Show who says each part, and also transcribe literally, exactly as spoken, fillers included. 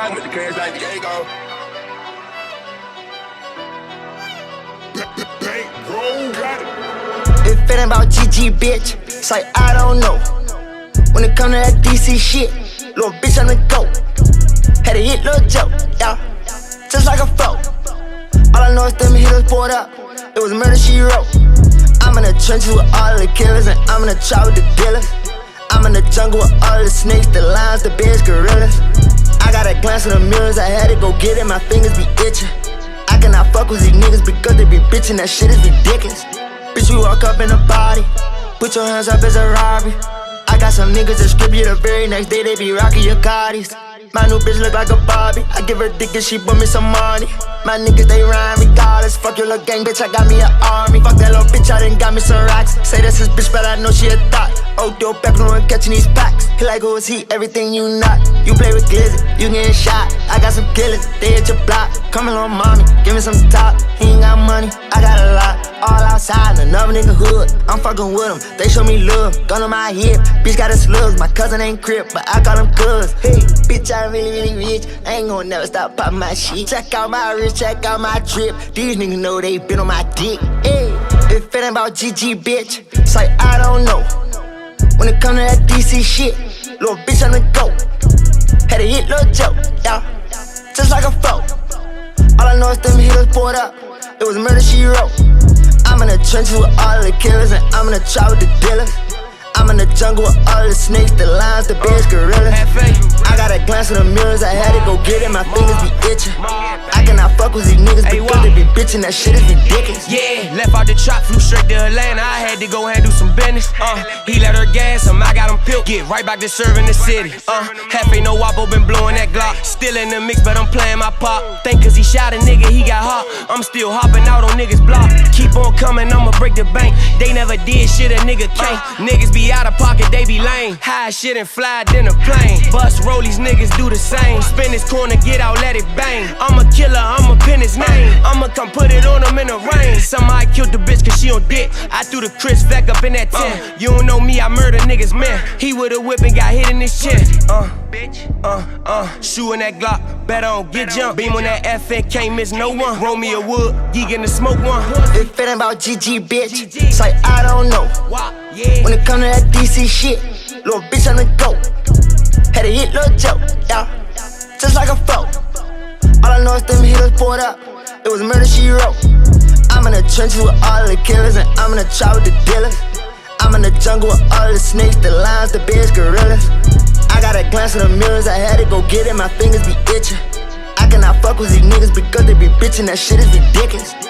Speaker 1: ride with the cash like Diego.
Speaker 2: If it ain't about G G, bitch, it's like I don't know. When it come to that D C shit, little bitch on the go. Had to hit Lil Joe, yeah, just like a foe. All I know is them hitters poured up. It was murder she wrote. I'm in the trenches with all the killers, and I'm in the trap with the dealers. I'm in the jungle with all the snakes, the lions, the bears, gorillas. I got a glance in the mirrors, I had to go get it, my fingers be itching. I cannot fuck with these niggas because they be bitching, that shit is ridiculous. Bitch, we walk up in the body, put your hands up as a robbery. I got some niggas that strip you the very next day, they be rocking your Cardis. My new bitch look like a Barbie, I give her dick and she put me some money. My niggas, they rhyme regardless, fuck your little gang, bitch, I got me an army. Fuck that little bitch, I done got me some rocks. Say that's his bitch, but I know she a thought. Oh, dope, back and catching these packs. He like, who is he? Everything you not. You play with glizzy, you getting shot. I got some killers, they hit your block. Come along, mommy, give me some top. He ain't got money, I got a lot. All outside, another nigga hood. I'm fucking with them, they show me love. Gun on my hip, bitch got a slugs. My cousin ain't crip, but I call him cuz. Hey, bitch, I'm really, really rich. I ain't gon' never stop popping my shit. Check out my wrist, check out my drip. These niggas know they been on my dick. Hey, if it ain't about G G, bitch, it's like I don't know. When it come to that D C shit, little bitch on the go. Had to hit Lil Joe, yeah, just like a foe. All I know is them hitters poured up. It was murder she wrote. I'm in the trenches with all the killers, and I'm in the trap with the dealers. I'm in the jungle with all the snakes, the lions, the bears, gorillas. I got a glance in the mirrors, I had to go get it, my fingers be itching. I cannot fuck with these niggas because they be bitching, that shit is ridiculous.
Speaker 3: Yeah, left out the trap, flew straight to Atlanta. I had to go handle some business. Uh, he let her gas him, I got him peeled. Get right back to serving the city. Uh, half ain't no Wapo, been blowing that Glock. Still in the mix, but I'm playing my pop. Think cause he shot a nigga, he got hot. I'm still hopping out on niggas' block. Keep on coming, I'ma break the bank. They never did shit, a nigga can't. Niggas be out of pocket, they be lame. High shit and fly than a plane. Bust rollies, niggas do the same. Spin this corner, get out, let it bang. I'm a killer, I'ma pin his name. I'ma come put it on him in the rain. Somebody killed the bitch cause she on dick. I threw the Chris back up in that tent. Uh, you don't know me, I murder niggas, man. He with a whip and got hit in his chest. Uh, bitch, uh, uh. Shoe in that Glock, bet I don't get jumped. Beam on that F N, can't miss no one. Roll me a wood, geek in the smoke one.
Speaker 2: If it ain't about G G, bitch, it's like I don't know. When it come to that D C shit, little bitch on the go. Had to hit Lil Joe, yeah, just like a foe. All I know is them hitters poured up. It was murder she wrote. I'm in the trenches with all the killers, and I'm in the trap with the dealers. I'm in the jungle with all the snakes, the lions, the bears, gorillas. I got a glance in the mirrors, I had to go get it, my fingers be itching. I cannot fuck with these niggas because they be bitching, that shit is ridiculous.